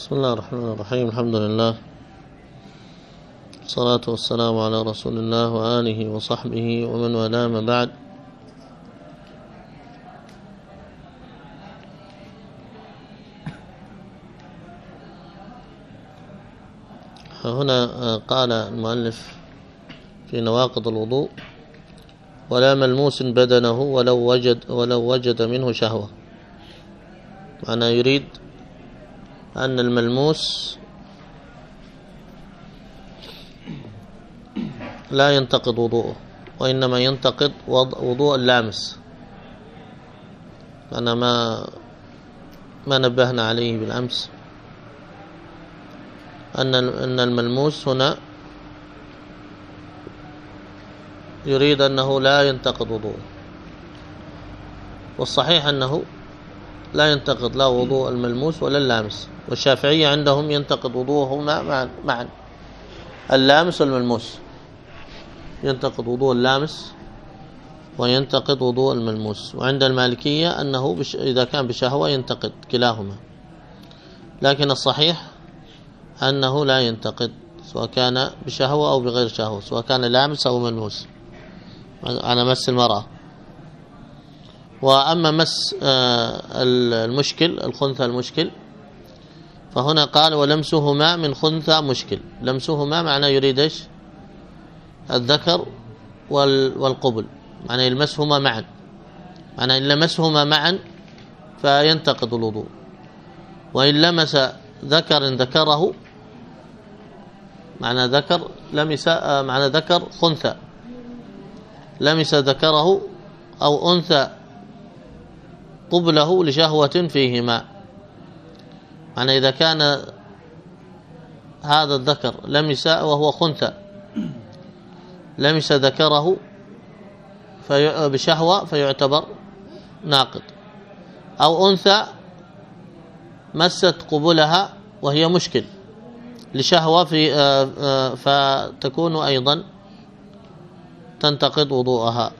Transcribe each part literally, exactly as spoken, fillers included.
بسم الله الرحمن الرحيم. الحمد لله والصلاة والسلام على رسول الله وآله وصحبه ومن والاه، ما بعد. هنا قال المؤلف في نواقض الوضوء: ولا ملموس بدنه ولو وجد ولو وجد منه شهوة. معناه يريد أن الملموس لا ينتقض وضوءه، وإنما ينتقض وضوء اللامس. أنا ما ما نبهنا عليه بالأمس أن أن الملموس هنا يريد أنه لا ينتقض وضوءه، والصحيح أنه لا ينتقض لا وضوء الملموس ولا اللامس. والشافعية عندهم ينتقض وضوءهما معا معا اللامس والملموس، ينتقض وضوء اللامس وينتقض وضوء الملموس. وعند المالكية أنه بش إذا كان بشهوة ينتقض كلاهما، لكن الصحيح أنه لا ينتقض سواء كان بشهوة أو بغير شهوة، سواء كان لامس أو ملموس على مس المرأة. وأما مس المشكل الخنثى المشكل فهنا قال: ولمسهما من خنثى مشكل. لمسهما معناه يريد ايش؟ الذكر والقبل، معناه يلمسهما معا، معناه إن لمسهما معا فينتقض الوضوء. وإن لمس ذكر ذكره، معنى ذكر لمس معنى ذكر خنثى، لمس ذكره أو أنثى قبله لشهوة فيهما، معنى إذا كان هذا الذكر لمس وهو خنثى لمس ذكره في بشهوة فيعتبر ناقض، أو أنثى مست قبلها وهي مشكل لشهوة في فتكون أيضا تنتقض وضوءها،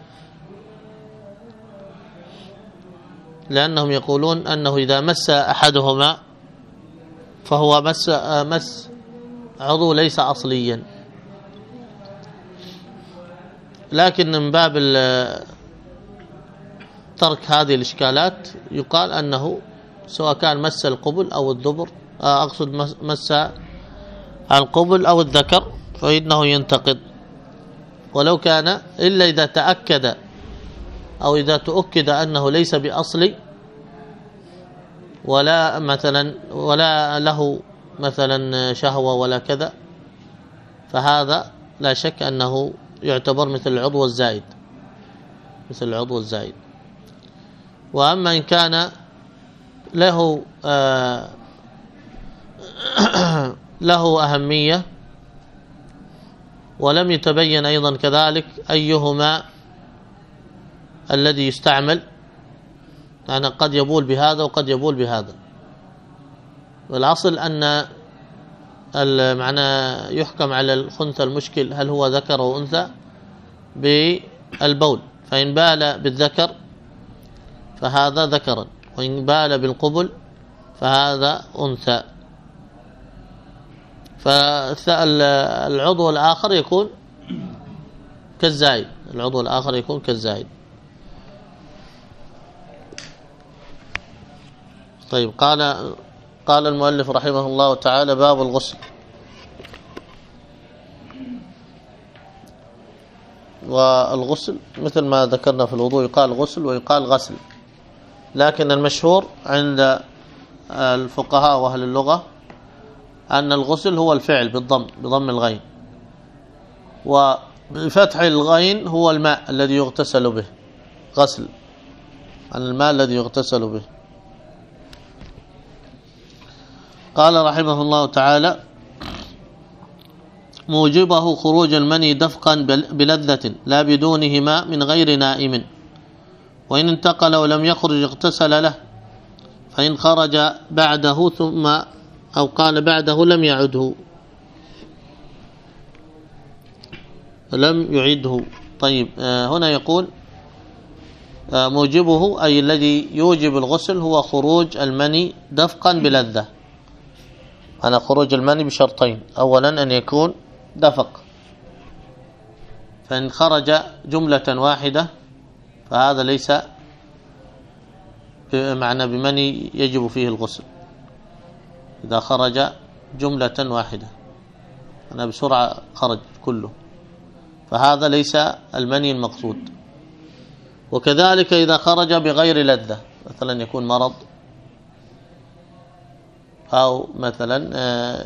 لأنهم يقولون أنه إذا مس أحدهما فهو مس مس عضو ليس أصليا. لكن من باب ترك هذه الإشكالات يقال أنه سواء كان مس القبل أو الدبر، أقصد مس القبل أو الذكر، فإنه ينتقض، ولو كان إلا إذا تأكد أو إذا تؤكد أنه ليس بأصلي، ولا مثلا ولا له مثلا شهوة ولا كذا، فهذا لا شك أنه يعتبر مثل العضو الزائد مثل العضو الزائد. وأما إن كان له آه له أهمية ولم يتبين أيضا كذلك أيهما الذي يستعمل، يعني قد يبول بهذا وقد يبول بهذا، والأصل أن المعنى يحكم على الخنثى المشكل هل هو ذكر أو أنثى بالبول، فإن بال بالذكر فهذا ذكرا، وإن بال بالقبل فهذا أنثى. فالعضو الآخر يكون كالزائد، العضو الآخر يكون كالزائد. طيب، قال قال المؤلف رحمه الله تعالى: باب الغسل. والغسل مثل ما ذكرنا في الوضوء يقال غسل ويقال غسل، لكن المشهور عند الفقهاء وأهل اللغة أن الغسل هو الفعل بالضم بضم الغين، وبفتح الغين هو الماء الذي يغتسل به، غسل عن الماء الذي يغتسل به. قال رحمه الله تعالى: موجبه خروج المني دفقا بلذة لا بدونهما من غير نائم، وإن انتقل ولم يخرج اغتسل له، فإن خرج بعده ثم أو قال بعده لم يعده لم يعده. طيب، هنا يقول موجبه أي الذي يوجب الغسل هو خروج المني دفقا بلذة، أنا خروج المني بشرطين: أولا أن يكون دفق، فإن خرج جملة واحدة فهذا ليس بمعنى بمني يجب فيه الغسل. إذا خرج جملة واحدة، أنا بسرعة خرج كله، فهذا ليس المني المقصود. وكذلك إذا خرج بغير لذة، مثلا يكون مرض، أو مثلا آآ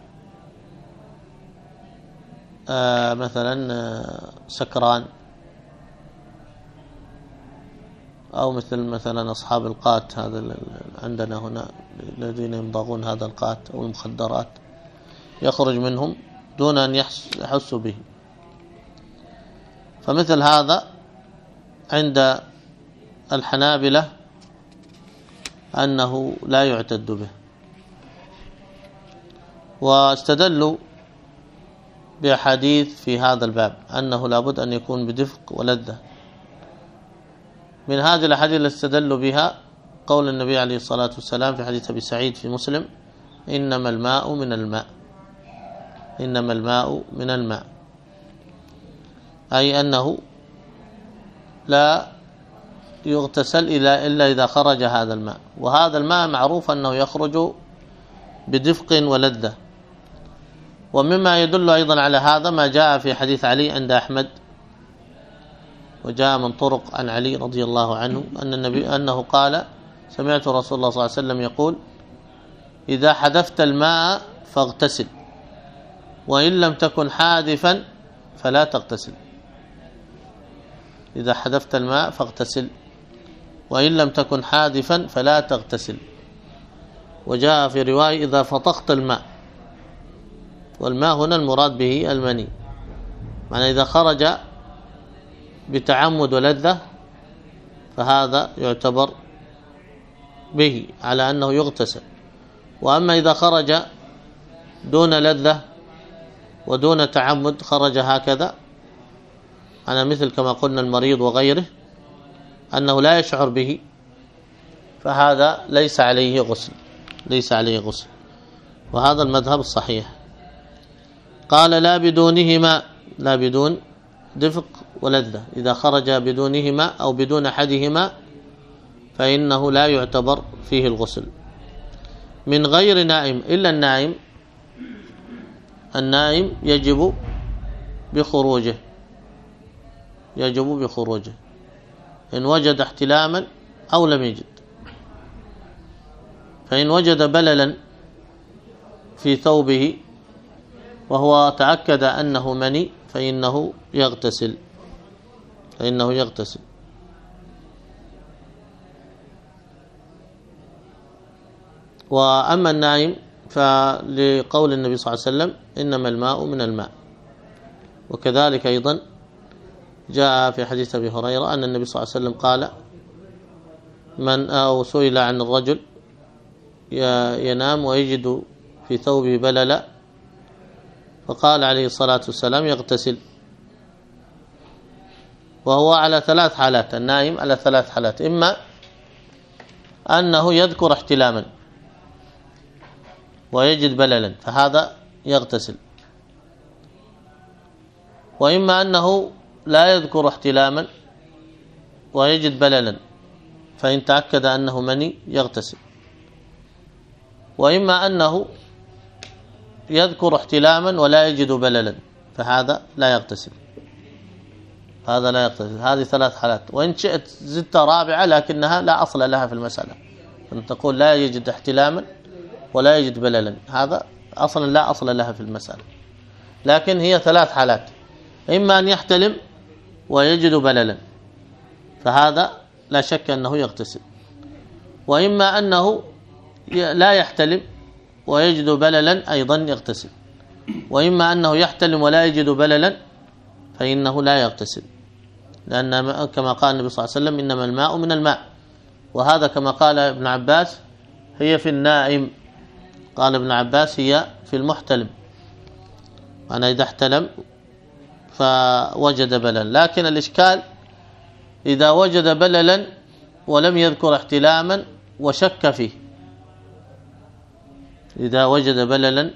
آآ مثلا آآ سكران، أو مثل مثلا أصحاب القات، هذا عندنا هنا الذين يمضغون هذا القات أو المخدرات، يخرج منهم دون أن يحسوا به. فمثل هذا عند الحنابلة أنه لا يعتد به، واستدلوا بأحاديث في هذا الباب أنه لابد أن يكون بدفق ولذة. من هذه الأحاديث اللي استدلوا بها قول النبي عليه الصلاة والسلام في حديث أبي سعيد في مسلم: إنما الماء من الماء، إنما الماء من الماء، أي أنه لا يغتسل إلا إذا خرج هذا الماء. وهذا الماء معروف أنه يخرج بدفق ولذة. ومما يدل أيضا على هذا ما جاء في حديث علي عند أحمد، وجاء من طرق عن علي رضي الله عنه أن النبي أنه قال: سمعت رسول الله صلى الله عليه وسلم يقول: إذا حدثت الماء فاغتسل، وإن لم تكن حادثا فلا تغتسل. إذا حدثت الماء فاغتسل، وإن لم تكن حادثا فلا تغتسل. وجاء في رواية: إذا فطخت الماء، والماء هنا المراد به المني، معنى إذا خرج بتعمد ولذة فهذا يعتبر به على أنه يغتسل. وأما إذا خرج دون لذة ودون تعمد، خرج هكذا، أنا مثل كما قلنا المريض وغيره أنه لا يشعر به، فهذا ليس عليه غسل، ليس عليه غسل. وهذا المذهب الصحيح. قال: لا بدونهما، لا بدون دفق ولذة، إذا خرج بدونهما أو بدون أحدهما فإنه لا يعتبر فيه الغسل. من غير نائم، إلا النائم، النائم يجب بخروجه، يجب بخروجه إن وجد احتلاما أو لم يجد. فإن وجد بللا في ثوبه وهو تأكد أنه مني فإنه يغتسل، فإنه يغتسل. وأما النائم فلقول النبي صلى الله عليه وسلم: إنما الماء من الماء. وكذلك أيضا جاء في حديث أبي هريرة أن النبي صلى الله عليه وسلم قال: من أو سئل عن الرجل ينام ويجد في ثوبه بللا، فقال عليه الصلاة والسلام: يغتسل. وهو على ثلاث حالات، النائم على ثلاث حالات: إما أنه يذكر احتلاما ويجد بللا فهذا يغتسل، وإما أنه لا يذكر احتلاما ويجد بللا فإن تأكد أنه مني يغتسل، وإما أنه يذكر احتلاما ولا يجد بللا فهذا لا يغتسل، هذا لا يغتسل. هذه ثلاث حالات. وإن شئت زدت رابعة لكنها لا أصل لها في المسألة، أن تقول لا يجد احتلاما ولا يجد بللا، هذا أصلا لا أصل لها في المسألة. لكن هي ثلاث حالات: إما أن يحتلم ويجد بللا فهذا لا شك أنه يغتسل، وإما أنه لا يحتلم ويجد بللا أيضا يغتسل، وإما أنه يحتلم ولا يجد بللا فإنه لا يغتسل، لأن كما قال النبي صلى الله عليه وسلم: إنما الماء من الماء. وهذا كما قال ابن عباس هي في النائم، قال ابن عباس هي في المحتلم، أنا إذا احتلم فوجد بللا. لكن الإشكال إذا وجد بللا ولم يذكر احتلاما وشك فيه، إذا وجد بللا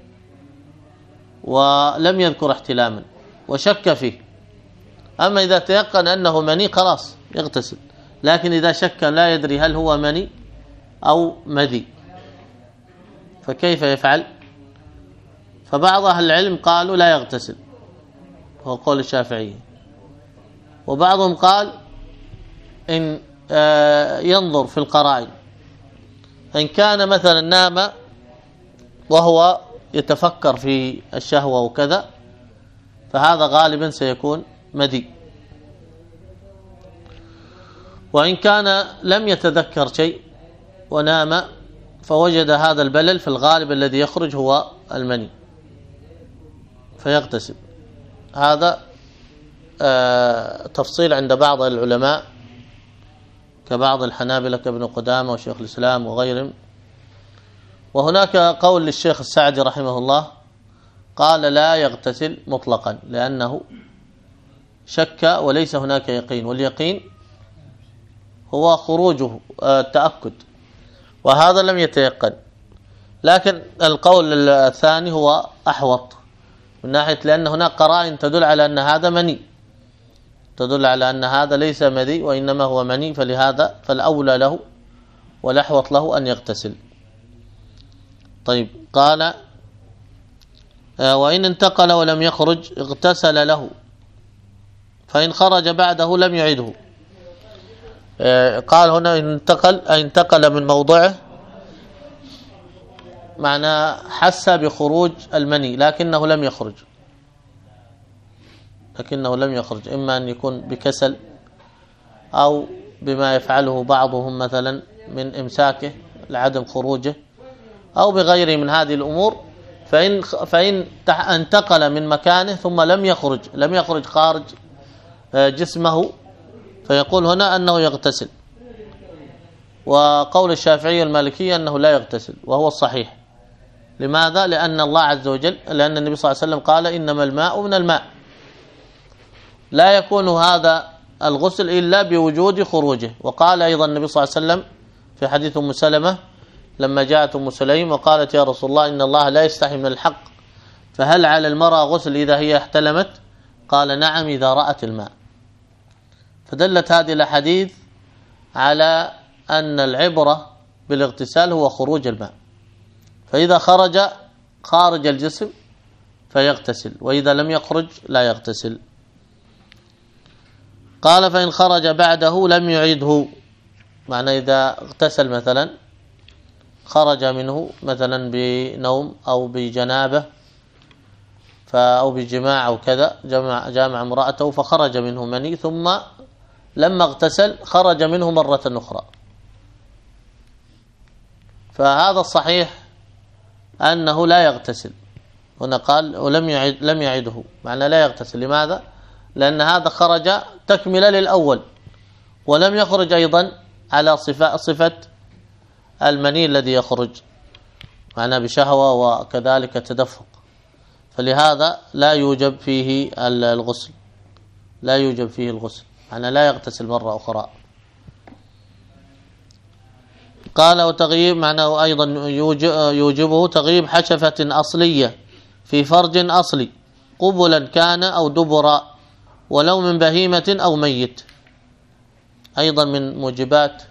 ولم يذكر احتلاما وشك فيه. أما إذا تيقن أنه مني خلاص يغتسل، لكن إذا شك لا يدري هل هو مني أو مذي فكيف يفعل؟ فبعض أهل العلم قالوا لا يغتسل، هو قول الشافعي، وبعضهم قال إن ينظر في القرائن، إن كان مثلا نام وهو يتفكر في الشهوة وكذا فهذا غالبا سيكون مذي، وإن كان لم يتذكر شيء ونام فوجد هذا البلل في الغالب الذي يخرج هو المني فيغتسل. هذا آه تفصيل عند بعض العلماء كبعض الحنابلة كابن قدامة وشيخ الإسلام وغيرهم. وهناك قول للشيخ السعدي رحمه الله قال لا يغتسل مطلقا لأنه شك وليس هناك يقين، واليقين هو خروجه التأكد، وهذا لم يتيقن. لكن القول الثاني هو أحوط من ناحية لأن هناك قرائن تدل على أن هذا مني، تدل على أن هذا ليس مذي وإنما هو مني، فلهذا فالأولى له والأحوط له أن يغتسل. طيب قال وإن انتقل ولم يخرج اغتسل له، فإن خرج بعده لم يعيده. قال هنا انتقل انتقل من موضعه، معنى حس بخروج المني لكنه لم يخرج لكنه لم يخرج إما أن يكون بكسل أو بما يفعله بعضهم مثلا من إمساكه لعدم خروجه أو بغيره من هذه الأمور. فإن فإن انتقل من مكانه ثم لم يخرج لم يخرج خارج جسمه فيقول هنا أنه يغتسل. وقول الشافعي والمالكية أنه لا يغتسل وهو الصحيح. لماذا؟ لأن الله عز وجل لأن النبي صلى الله عليه وسلم قال إنما الماء من الماء، لا يكون هذا الغسل إلا بوجود خروجه. وقال أيضا النبي صلى الله عليه وسلم في حديث أم سلمة لما جاءت أم سليم وقالت يا رسول الله إن الله لا يستحي من الحق، فهل على المرأة غسل إذا هي احتلمت؟ قال نعم إذا رأت الماء. فدلت هذه الأحاديث على أن العبرة بالاغتسال هو خروج الماء، فإذا خرج خارج الجسم فيغتسل، وإذا لم يخرج لا يغتسل. قال فإن خرج بعده لم يعيده، معنى إذا اغتسل مثلا خرج منه مثلا بنوم أو بجنابة أو بجماع أو كذا، جمع جامع امرأته فخرج منه مني، ثم لما اغتسل خرج منه مرة أخرى، فهذا الصحيح أنه لا يغتسل. هنا قال ولم يعد لم يعده، معنى لا يغتسل. لماذا؟ لأن هذا خرج تكملة للأول ولم يخرج أيضا على صفة صفة المني الذي يخرج معنى بشهوة وكذلك تدفق، فلهذا لا يوجب فيه الغسل لا يوجب فيه الغسل معنى لا يغتسل مرة أخرى. قال وتغييب معناه أيضا يوجبه تغييب حشفة أصلية في فرج أصلي قبلا كان أو دبرا ولو من بهيمة أو ميت. أيضا من موجبات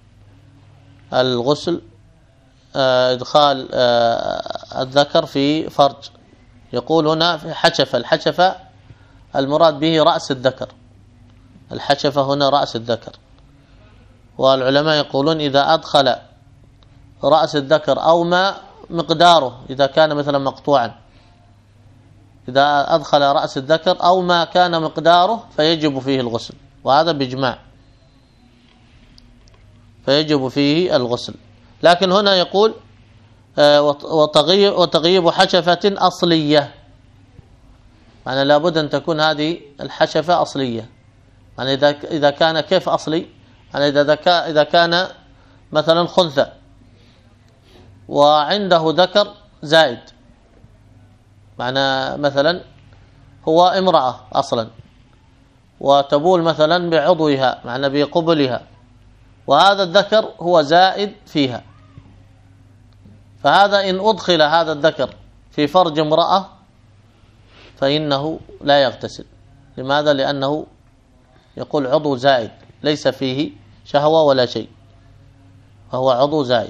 الغسل إدخال الذكر في فرج. يقول هنا في حشفة، الحشفة المراد به رأس الذكر، الحشفة هنا رأس الذكر. والعلماء يقولون إذا أدخل رأس الذكر أو ما مقداره إذا كان مثلا مقطوعا، إذا أدخل رأس الذكر أو ما كان مقداره فيجب فيه الغسل، وهذا بإجماع فيجب فيه الغسل. لكن هنا يقول وتغيب, وتغيب حشفة أصلية، معنى لابد أن تكون هذه الحشفة أصلية. يعني إذا إذا كان كيف أصلي؟ يعني إذا إذا كان مثلا خنثى وعنده ذكر زائد، معنى مثلا هو امرأة أصلا وتبول مثلا بعضوها معنى بقبلها، وهذا الذكر هو زائد فيها، فهذا إن أدخل هذا الذكر في فرج امرأة فإنه لا يغتسل. لماذا؟ لأنه يقول عضو زائد ليس فيه شهوة ولا شيء، فهو عضو زائد.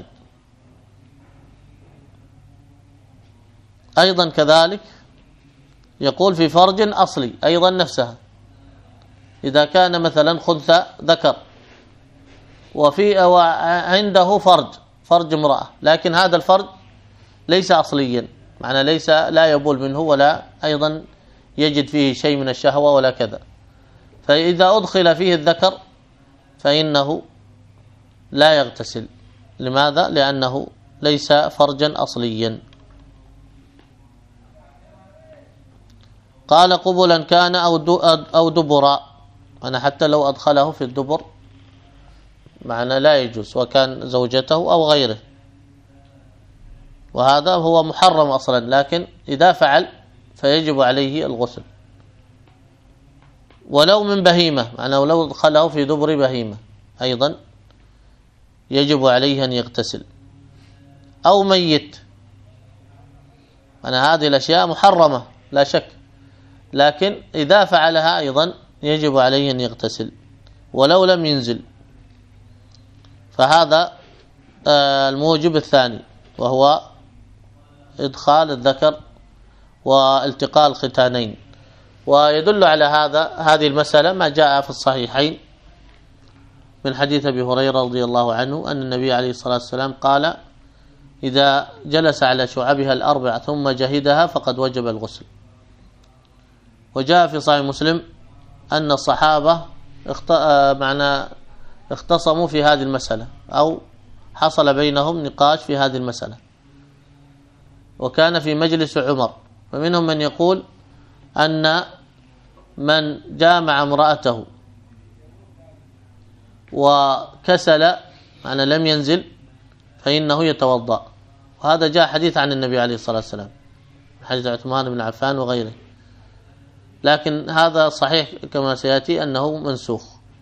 أيضا كذلك يقول في فرج أصلي أيضا نفسها، إذا كان مثلا خنثى ذكر وفي عنده فرج فرج امرأة، لكن هذا الفرج ليس أصليا، معنى ليس لا يبول منه ولا أيضا يجد فيه شيء من الشهوة ولا كذا، فإذا أدخل فيه الذكر فإنه لا يغتسل. لماذا؟ لأنه ليس فرجا أصليا. قال قبلا كان أو دبرا، أنا حتى لو أدخله في الدبر معنى لا يجوز، وكان زوجته أو غيره، وهذا هو محرم أصلا، لكن إذا فعل فيجب عليه الغسل. ولو من بهيمة، معنى لو أدخله في دبر بهيمة أيضا يجب عليه أن يغتسل، أو ميت، أنا هذه الأشياء محرمة لا شك، لكن إذا فعلها أيضا يجب عليه أن يغتسل ولو لم ينزل. فهذا الموجب الثاني، وهو إدخال الذكر والتقاء الختانين. ويدل على هذا هذه المسألة ما جاء في الصحيحين من حديث أبي هريرة رضي الله عنه أن النبي عليه الصلاة والسلام قال: إذا جلس على شعبها الأربع ثم جهدها فقد وجب الغسل. وجاء في صحيح مسلم أن الصحابة اخت... معنى اختصموا في هذه المسألة، أو حصل بينهم نقاش في هذه المسألة، وكان في مجلس عمر، فمنهم من يقول أن من جامع امرأته وكسل معنى لم ينزل فإنه يتوضأ، وهذا جاء حديث عن النبي عليه الصلاة والسلام، حديث عثمان بن عفان وغيره، لكن هذا صحيح كما سيأتي أنه منسوخ.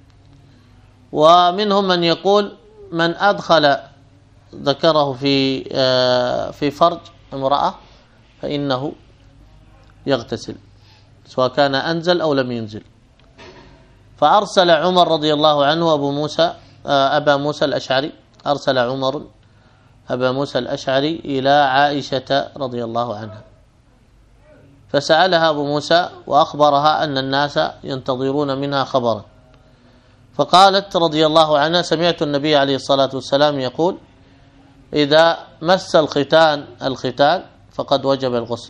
ومنهم من يقول من أدخل ذكره في في فرج امرأة فإنه يغتسل سواء كان أنزل أو لم ينزل. فأرسل عمر رضي الله عنه أبو موسى أبا موسى الأشعري، أرسل عمر أبا موسى الأشعري إلى عائشة رضي الله عنها، فسألها أبو موسى وأخبرها أن الناس ينتظرون منها خبرا، فقالت رضي الله عنها: سمعت النبي عليه الصلاة والسلام يقول: إذا مس الختان الختان فقد وجب الغسل.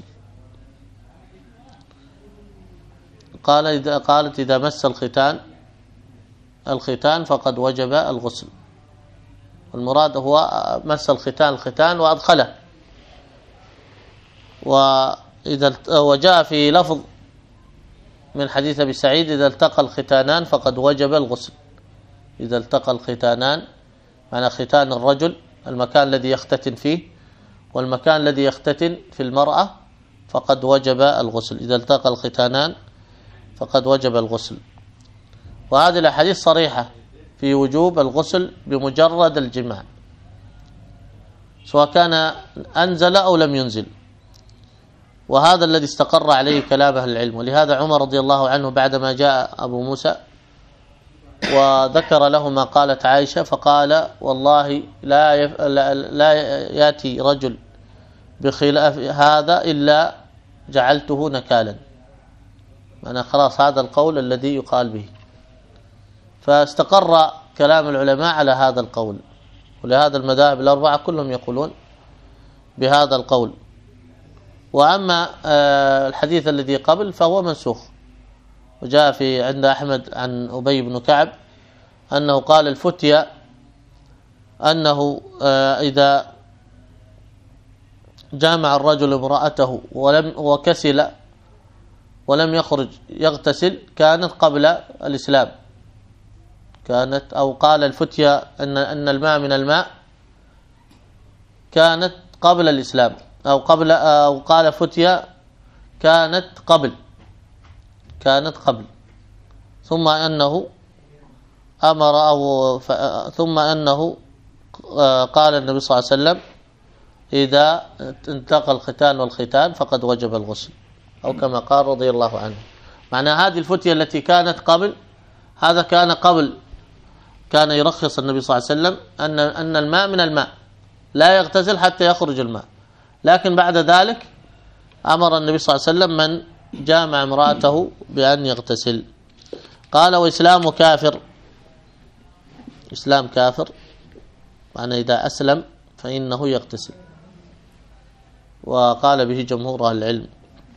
قال إذا قالت إذا مس الختان الختان فقد وجب الغسل، والمراد هو مس الختان الختان وأدخله. وإذا وجاء في لفظ من حديث أبي سعيد: إذا التقى الختانان فقد وجب الغسل. إذا التقى الختانان معنى ختان الرجل المكان الذي يختتن فيه والمكان الذي يختتن في المرأة فقد وجب الغسل. إذا التقى الختانان فقد وجب الغسل. وهذه الأحاديث صريحة في وجوب الغسل بمجرد الجماع سواء كان أنزل أو لم ينزل، وهذا الذي استقر عليه كلام أهل العلم. ولهذا عمر رضي الله عنه بعدما جاء أبو موسى وذكر له ما قالت عائشة فقال: والله لا يف... لا... لا يأتي رجل بخلاف هذا إلا جعلته نكالا. أنا خلاص هذا القول الذي يقال به، فاستقر كلام العلماء على هذا القول. ولهذا المذاهب الأربعة كلهم يقولون بهذا القول. وأما الحديث الذي قبل فهو منسوخ. وجاء في عند أحمد عن أبي بن كعب أنه قال: الفتية أنه إذا جامع الرجل امرأته ولم وكسل ولم يخرج يغتسل كانت قبل الإسلام، كانت أو قال الفتية أن أن الماء من الماء كانت قبل الإسلام، أو قبل أو قال فتية كانت قبل كانت قبل ثم أنه أمر أو ثم أنه قال النبي صلى الله عليه وسلم: إذا انتقى الختان والختان فقد وجب الغسل، أو كما قال رضي الله عنه. معنى هذه الفتية التي كانت قبل، هذا كان قبل، كان يرخص النبي صلى الله عليه وسلم أن أن الماء من الماء لا يغتسل حتى يخرج الماء، لكن بعد ذلك أمر النبي صلى الله عليه وسلم من جامع امرأته بأن يغتسل. قال وإسلام كافر، إسلام كافر معنى إذا أسلم فإنه يغتسل، وقال به جمهور أهل العلم.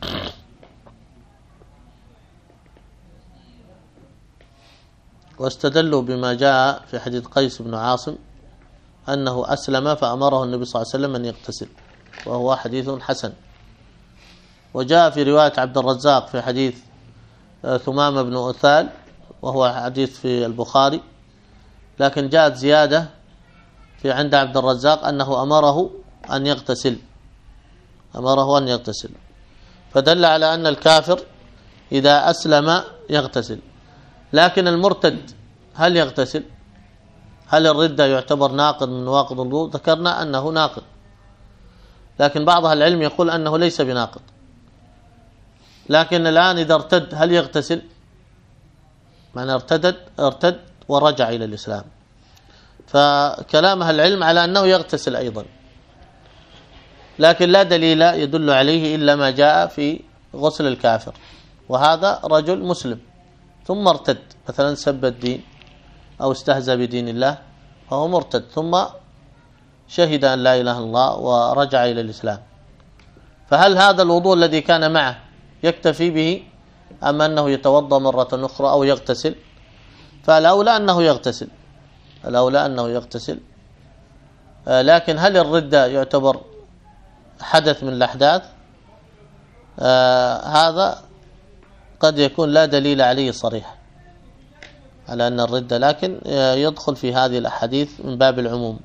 واستدلوا بما جاء في حديث قيس بن عاصم أنه أسلم فأمره النبي صلى الله عليه وسلم أن يغتسل، وهو حديث حسن. وجاء في رواية عبد الرزاق في حديث ثمامة بن أثال، وهو حديث في البخاري، لكن جاءت زيادة في عند عبد الرزاق أنه أمره أن يغتسل، أمره أن يغتسل، فدل على أن الكافر إذا أسلم يغتسل. لكن المرتد هل يغتسل؟ هل الردة يعتبر ناقض من نواقض الوضوء؟ ذكرنا أنه ناقض، لكن بعض أهل العلم يقول أنه ليس بناقض. لكن الآن إذا ارتد هل يغتسل؟ معنى ارتدد ارتد ورجع إلى الإسلام، فكلام أهل العلم على أنه يغتسل أيضا، لكن لا دليل يدل عليه إلا ما جاء في غسل الكافر، وهذا رجل مسلم ثم ارتد، مثلا سب الدين أو استهزأ بدين الله فهو مرتد، ثم شهد أن لا إله إلا الله ورجع إلى الإسلام، فهل هذا الوضوء الذي كان معه يكتفي به أم أنه يتوضأ مرة أخرى أو يغتسل؟ فالأولى أنه يغتسل، الأولى أنه يغتسل. آه لكن هل الردة يعتبر حدث من الأحداث؟ آه هذا قد يكون لا دليل عليه صريح على أن الردة، لكن يدخل في هذه الأحاديث من باب العموم،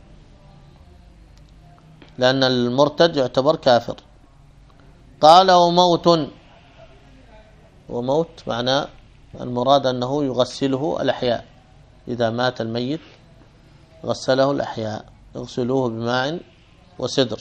لأن المرتد يعتبر كافر. قال وموت، وموت معناه المراد أنه يغسله الأحياء، إذا مات الميت غسله الأحياء، يغسلوه بماء وسدر.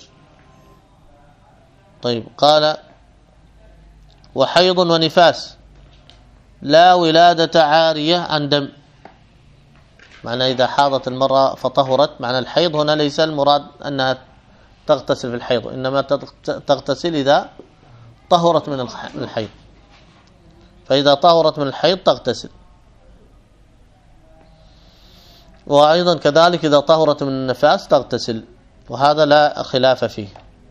طيب قال وحيض ونفاس لا ولادة عارية عن دم، معنى إذا حاضت المرأة فطهرت، معنى الحيض هنا ليس المراد أنها تغتسل في الحيض، إنما تغتسل إذا طهرت من الحيض، فإذا طهرت من الحيض تغتسل. وأيضا كذلك إذا طهرت من النفاس تغتسل، وهذا لا خلاف فيه.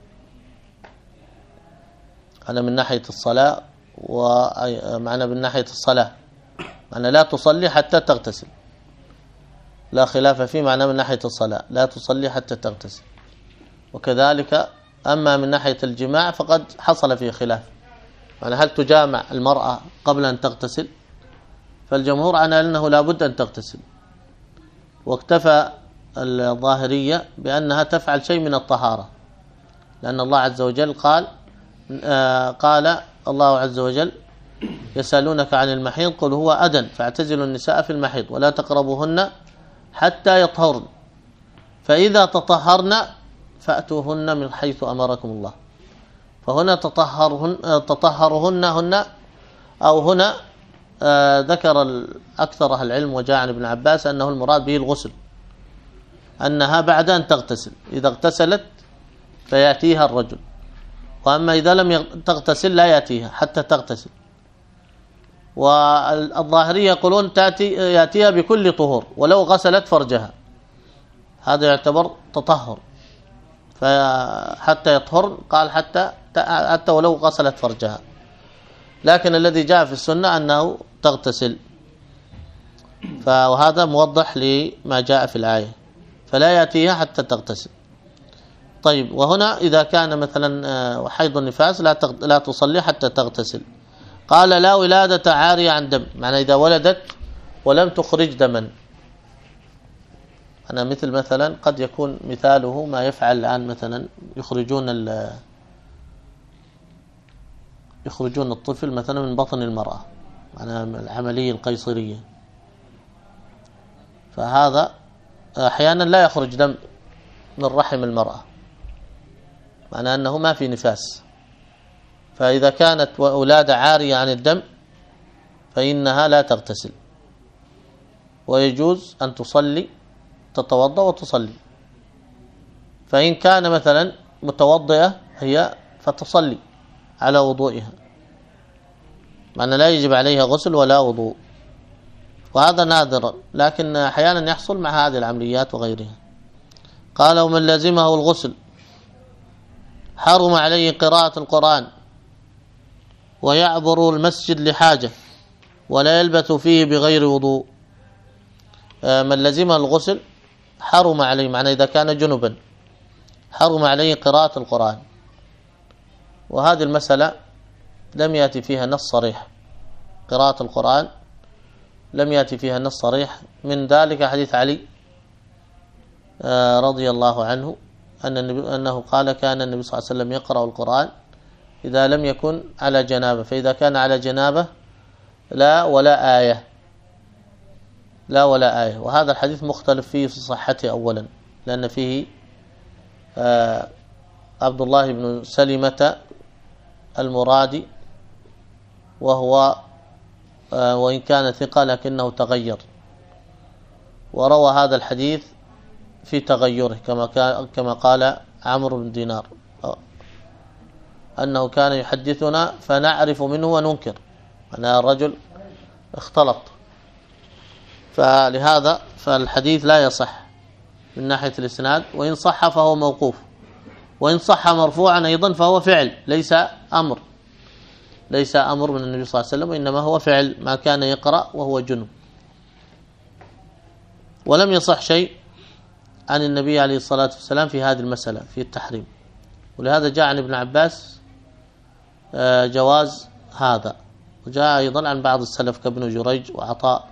أنا من ناحية الصلاة، ومعنى من ناحية الصلاة معنى لا تصلي حتى تغتسل، لا خلاف فيه، معنى من ناحية الصلاة لا تصلي حتى تغتسل. وكذلك أما من ناحية الجماع فقد حصل فيه خلاف، معنى هل تجامع المرأة قبل أن تغتسل؟ فالجمهور على أنه لا بد أن تغتسل، واكتفى الظاهرية بأنها تفعل شيء من الطهارة، لأن الله عز وجل قال آه قال الله عز وجل يسألونك عن المحيض قل هو أذى فاعتزلوا النساء في المحيض ولا تقربوهن حتى يطهرن فإذا تطهرن فأتوهن من حيث أمركم الله. فهنا تطهرهن تطهرهن هن أو هنا آه ذكر أكثر أهل العلم وجاء عن ابن عباس أنه المراد به الغسل، أنها بعد أن تغتسل، إذا اغتسلت فيأتيها الرجل، وأما إذا لم تغتسل لا يأتيها حتى تغتسل. والظاهرية يقولون تأتي يأتيها بكل طهور ولو غسلت فرجها، هذا يعتبر تطهر، فحتى يطهر قال حتى حتى ولو غسلت فرجها، لكن الذي جاء في السنة أنه تغتسل، فهذا موضح لما جاء في الآية، فلا يأتيها حتى تغتسل. طيب وهنا إذا كان مثلا حيض النفاس لا لا تصلي حتى تغتسل. قال لا ولادة عارية عن دم، معنى إذا ولدت ولم تخرج دما، أنا مثل مثلا قد يكون مثاله ما يفعل الآن، مثلا يخرجون يخرجون الطفل مثلا من بطن المرأة، معنى العملية القيصرية، فهذا أحيانا لا يخرج دم من رحم المرأة، معناه أنه ما في نفاس. فإذا كانت ولادة عارية عن الدم فإنها لا تغتسل، ويجوز أن تصلي، تتوضأ وتصلي. فإن كان مثلا متوضئة هي فتصلي على وضوئها، معنى لا يجب عليها غسل ولا وضوء، وهذا نادرا لكن أحيانا يحصل مع هذه العمليات وغيرها. قال: ومن لزمه الغسل حرم عليه قراءة القرآن ويعبر المسجد لحاجة ولا يلبث فيه بغير وضوء. من لزمه الغسل حرم عليه، معنى إذا كان جنبا حرم عليه قراءة القرآن، وهذه المسألة لم يأتي فيها نص صريح. قراءة القرآن لم يأتي فيها نص صريح، من ذلك حديث علي رضي الله عنه أن النبي أنه قال: كان النبي صلى الله عليه وسلم يقرأ القرآن إذا لم يكن على جنابه، فإذا كان على جنابه لا ولا آية، لا ولا آية. وهذا الحديث مختلف فيه في صحته أولا، لأن فيه آه عبد الله بن سلمة المرادي، وهو آه وإن كان ثقة لكنه تغير، وروى هذا الحديث في تغيره كما كما قال عمرو بن دينار أنه كان يحدثنا فنعرف منه وننكر، أن الرجل اختلط. فلهذا فالحديث لا يصح من ناحية الإسناد، وإن صح فهو موقوف، وإن صح مرفوعا أيضا فهو فعل ليس أمر، ليس أمر من النبي صلى الله عليه وسلم، وإنما هو فعل ما كان يقرأ وهو جنب. ولم يصح شيء عن النبي عليه الصلاة والسلام في هذه المسألة في التحريم، ولهذا جاء عن ابن عباس جواز هذا، وجاء أيضا عن بعض السلف كابن جريج وعطاء،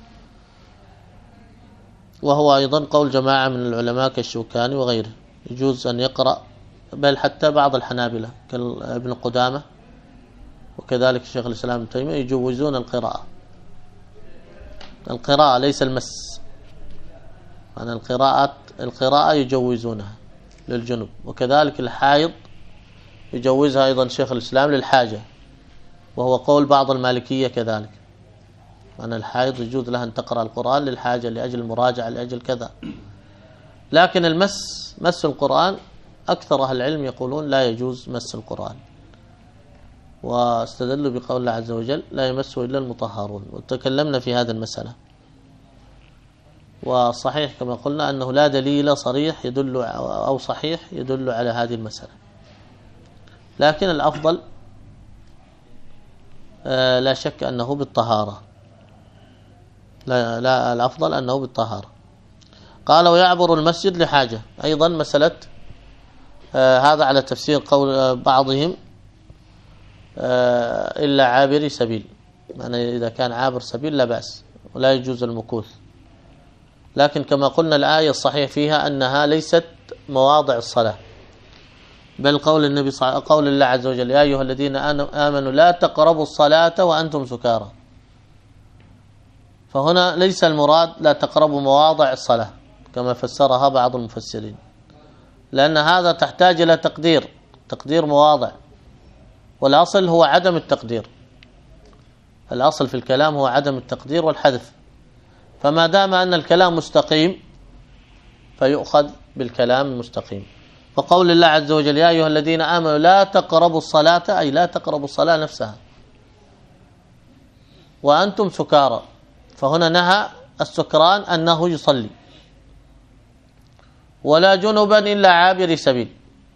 وهو أيضا قول جماعة من العلماء كالشوكاني وغيره، يجوز أن يقرأ، بل حتى بعض الحنابلة كابن قدامة وكذلك الشيخ الإسلام ابن تيمية يجوزون القراءة، القراءة ليس المس، يعني القراءة القراءة يجوزونها للجنب، وكذلك الحائض يجوزها أيضا شيخ الإسلام للحاجة، وهو قول بعض المالكية كذلك، أن الحائض يجوز لها أن تقرأ القرآن للحاجة لأجل المراجعة لأجل كذا. لكن المس، مس القرآن أكثر أهل العلم يقولون لا يجوز مس القرآن، واستدلوا بقول الله عز وجل: لا يمسه إلا المطهرون، وتكلمنا في هذا المسألة. وصحيح كما قلنا أنه لا دليل صريح يدل أو صحيح يدل على هذه المسألة، لكن الأفضل لا شك أنه بالطهارة، لا, لا الأفضل أنه بالطهارة. قال: ويعبر المسجد لحاجة، أيضا مسألة آه هذا على تفسير قول آه بعضهم آه إلا عابر سبيل، يعني إذا كان عابر سبيل لا بأس ولا يجوز المكوث، لكن كما قلنا الآية الصحيح فيها أنها ليست مواضع الصلاة، بل قول النبي صلى قول الله عز وجل: يا أيها الذين آمنوا لا تقربوا الصلاة وأنتم سكارى. فهنا ليس المراد لا تقربوا مواضع الصلاة كما فسرها بعض المفسرين، لأن هذا تحتاج إلى تقدير، تقدير مواضع، والأصل هو عدم التقدير، الأصل في الكلام هو عدم التقدير والحذف، فما دام أن الكلام مستقيم فيؤخذ بالكلام المستقيم. وقول الله عز وجل: يا أيها الذين آمنوا لا تقربوا الصلاة، أي لا تقربوا الصلاة نفسها، وأنتم سكارى، فهنا نهى السكران أنه يصلي، ولا جنبا إلا عابر سبيل،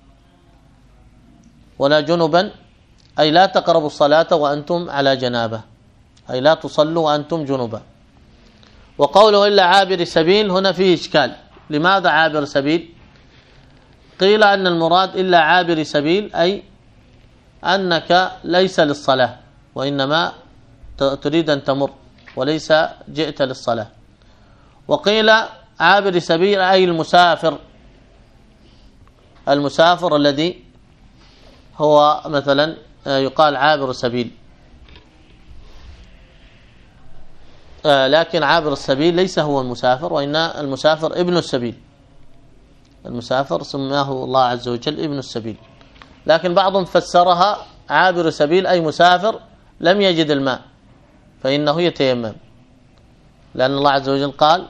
ولا جنبا أي لا تقربوا الصلاة وأنتم على جنابة، أي لا تصلوا وأنتم جنبا. وقوله إلا عابر سبيل هنا فيه إشكال، لماذا عابر سبيل؟ قيل أن المراد إلا عابر سبيل أي أنك ليس للصلاة وإنما تريد أن تمر وليس جئت للصلاة. وقيل عابر سبيل أي المسافر، المسافر الذي هو مثلا يقال عابر سبيل، لكن عابر السبيل ليس هو المسافر، وإن المسافر ابن السبيل، المسافر سماه الله عز وجل ابن السبيل، لكن بعضهم فسرها عابر سبيل أي مسافر لم يجد الماء فإنه يتيمم، لأن الله عز وجل قال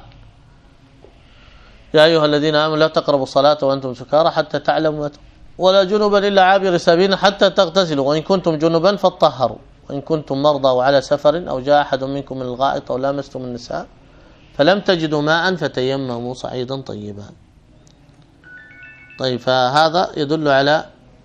يا أيها الذين آمنوا لا تقربوا الصلاة وأنتم سكارى حتى تعلموا ولا جنبا إلا عابر سبيل حتى تغتسلوا وإن كنتم جنبا فاطهروا وإن كنتم مرضى وعلى سفر أو جاء أحد منكم من الغائط أو لامستم النساء فلم تجدوا ماء فتيمموا صعيدا طيبا. طيب، فهذا يدل على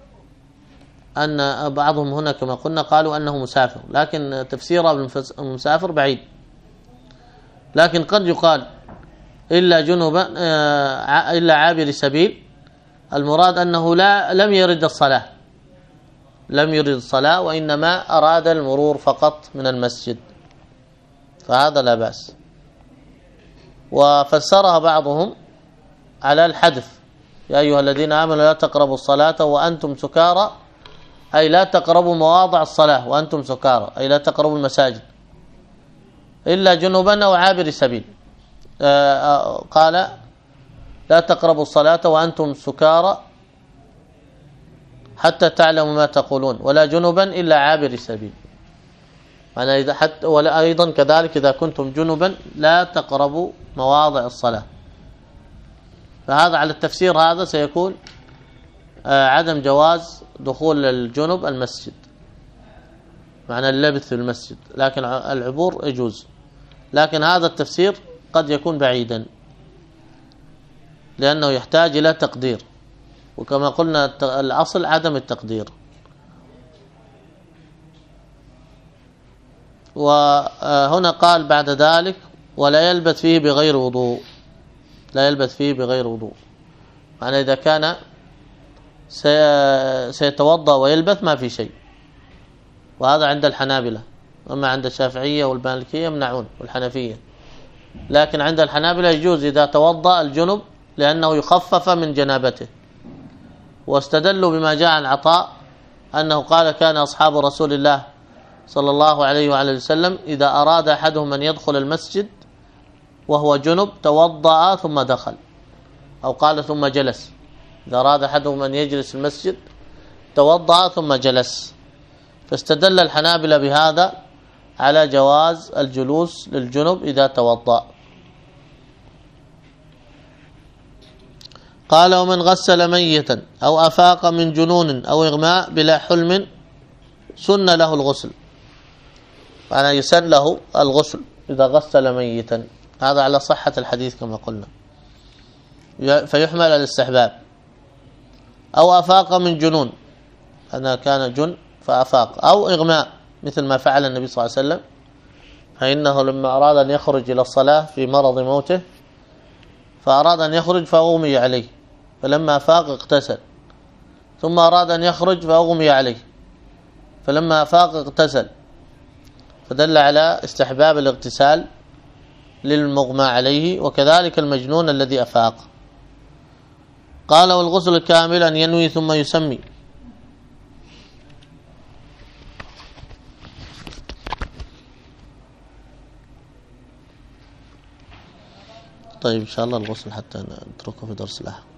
أن بعضهم هنا كما قلنا قالوا أنه مسافر، لكن تفسيره بالمسافر بعيد، لكن قد يقال إلا جنبا إلا عابر سبيل، المراد أنه لا لم يرد الصلاة لم يرد الصلاة وإنما أراد المرور فقط من المسجد، فهذا لا بأس. وفسرها بعضهم على الحذف يا أيها الذين آمنوا لا تقربوا الصلاة وأنتم سكارى، أي لا تقربوا مواضع الصلاة وأنتم سكارى، أي لا تقربوا المساجد إلا جنبا أو عابر سبيل. قال لا تقربوا الصلاة وأنتم سكارى حتى تعلموا ما تقولون ولا جنبا إلا عابر سبيل، يعني إذا حتى ولا أيضا كذلك إذا كنتم جنبا لا تقربوا مواضع الصلاة. فهذا على التفسير هذا سيكون عدم جواز دخول الجنب المسجد، معنى اللبث في المسجد، لكن العبور يجوز. لكن هذا التفسير قد يكون بعيدا لأنه يحتاج إلى تقدير، وكما قلنا الأصل عدم التقدير. وهنا قال بعد ذلك ولا يلبث فيه بغير وضوء، لا يلبث فيه بغير وضوء، معنى إذا كان سيتوضأ ويلبث ما في شيء، وهذا عند الحنابلة، أما عند الشافعية والمالكية يمنعون والحنفية، لكن عند الحنابلة يجوز إذا توضأ الجنب لأنه يخفف من جنابته. واستدلوا بما جاء عن عطاء أنه قال كان أصحاب رسول الله صلى الله عليه وعلى وسلم إذا أراد أحدهم أن يدخل المسجد وهو جنب توضأ ثم دخل، أو قال ثم جلس، إذا أراد أحدهم أن يجلس المسجد توضأ ثم جلس. فاستدل الحنابلة بهذا على جواز الجلوس للجنب إذا توضأ. قال ومن غسل ميتا أو أفاق من جنون أو إغماء بلا حلم سن له الغسل، معنى يسن له الغسل إذا غسل ميتا، هذا على صحة الحديث كما قلنا، فيحمل على الاستحباب. أو أفاق من جنون، أنا كان جن فأفاق، أو إغماء مثل ما فعل النبي صلى الله عليه وسلم، فإنه لما أراد أن يخرج إلى الصلاة في مرض موته فأراد أن يخرج فأغمي عليه، فلما أفاق اغتسل، ثم أراد أن يخرج فأغمي عليه، فلما أفاق اغتسل، فدل على استحباب الاغتسال للمغمى عليه، وكذلك المجنون الذي أفاق. قال والغسل الكامل أن ينوي ثم يسمي. طيب إن شاء الله الغسل حتى نتركه في درس الأحد.